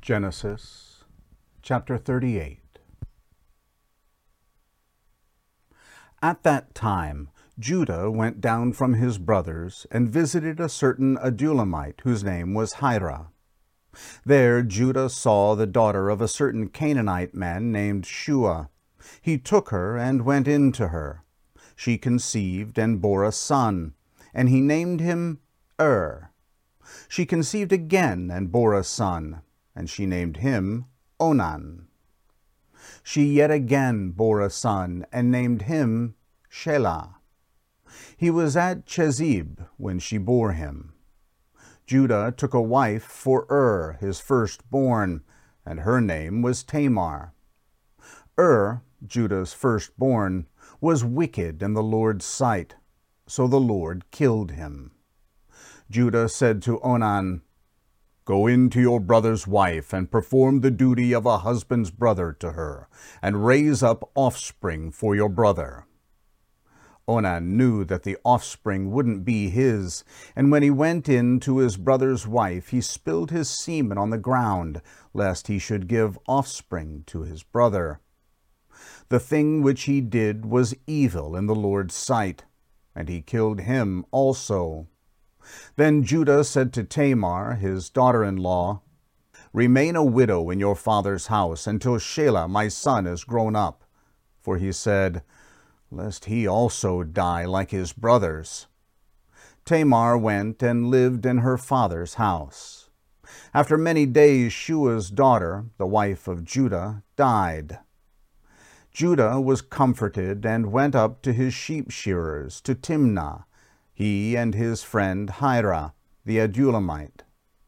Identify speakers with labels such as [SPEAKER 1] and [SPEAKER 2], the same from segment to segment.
[SPEAKER 1] Genesis chapter 38. At that time Judah went down from his brothers and visited a certain Adullamite whose name was Hira. There Judah saw the daughter of a certain Canaanite man named Shua. He took her and went in to her. She conceived and bore a son, and he named him She conceived again and bore a son, and she named him Onan. She yet again bore a son, and named him Shelah. He was at Chezib when she bore him. Judah took a wife for his firstborn, and her name was Tamar. Judah's firstborn, was wicked in the Lord's sight, so the Lord killed him. Judah said to Onan, "Go in to your brother's wife, and perform the duty of a husband's brother to her, and raise up offspring for your brother." Onan knew that the offspring wouldn't be his, and when he went in to his brother's wife, he spilled his semen on the ground, lest he should give offspring to his brother. The thing which he did was evil in the Lord's sight, and he killed him also. Then Judah said to Tamar, his daughter-in-law, "Remain a widow in your father's house until Shelah my son is grown up." For he said, "Lest he also die like his brothers." Tamar went and lived in her father's house. After many days Shua's daughter, the wife of Judah, died. Judah was comforted and went up to his sheep shearers, to Timnah, he and his friend Hira, the Adullamite.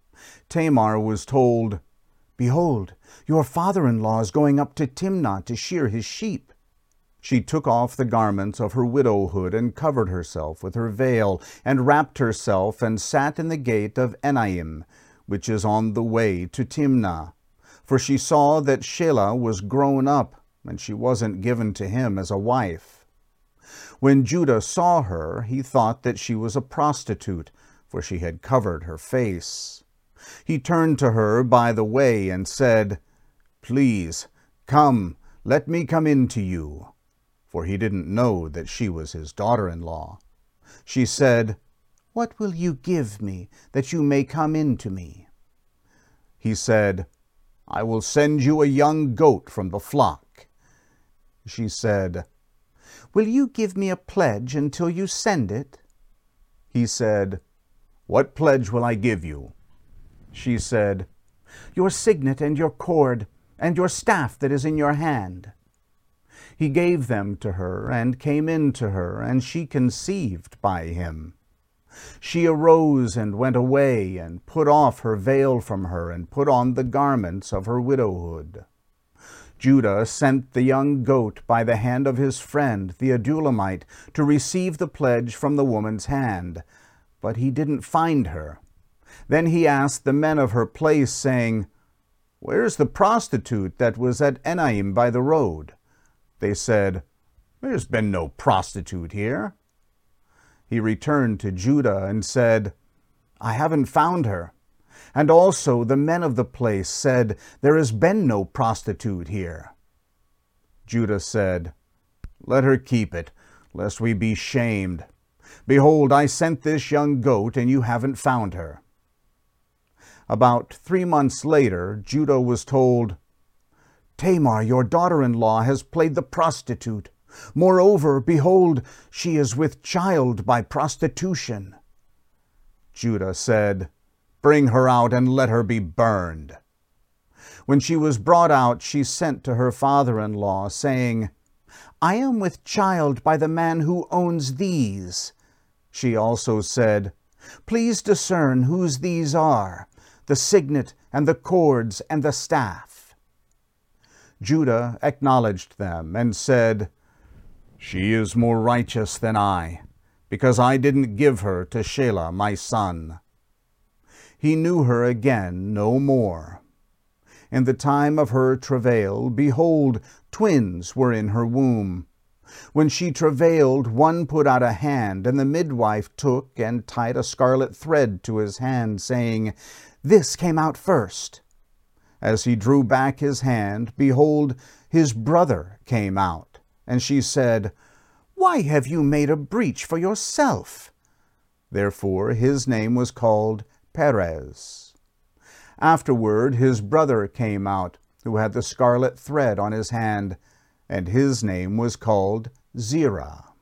[SPEAKER 1] Tamar was told, "Behold, your father-in-law is going up to Timnah to shear his sheep." She took off the garments of her widowhood and covered herself with her veil, and wrapped herself and sat in the gate of Enaim, which is on the way to Timnah. For she saw that Shelah was grown up, and she wasn't given to him as a wife. When Judah saw her, he thought that she was a prostitute, for she had covered her face. He turned to her by the way and said, "Please, come, let me come in to you." For he didn't know that she was his daughter-in-law. She said, "What will you give me, that you may come in to me?" He said, "I will send you a young goat from the flock." She said, "Will you give me a pledge until you send it?" He said, "What pledge will I give you?" She said, "Your signet and your cord, and your staff that is in your hand." He gave them to her, and came in to her, and she conceived by him. She arose and went away, and put off her veil from her, and put on the garments of her widowhood. Judah sent the young goat by the hand of his friend, the Adullamite, to receive the pledge from the woman's hand, but he didn't find her. Then he asked the men of her place, saying, "Where's the prostitute that was at Enaim by the road?" They said, "There's been no prostitute here." He returned to Judah and said, "I haven't found her." And also the men of the place said, "There has been no prostitute here." Judah said, "Let her keep it, lest we be shamed. Behold, I sent this young goat, and you haven't found her." About 3 months later, Judah was told, "Tamar, your daughter-in-law, has played the prostitute. Moreover, behold, she is with child by prostitution." Judah said, "Bring her out and let her be burned." When she was brought out, she sent to her father-in-law, saying, "I am with child by the man who owns these." She also said, "Please discern whose these are, the signet and the cords and the staff." Judah acknowledged them and said, "She is more righteous than I, because I didn't give her to Shelah my son." He knew her again no more. In the time of her travail, behold, twins were in her womb. When she travailed, one put out a hand, and the midwife took and tied a scarlet thread to his hand, saying, "This came out first." As he drew back his hand, behold, his brother came out. And she said, Why have you made a breach for yourself? Therefore his name was called Perez. Afterward his brother came out, who had the scarlet thread on his hand, and his name was called Zerah.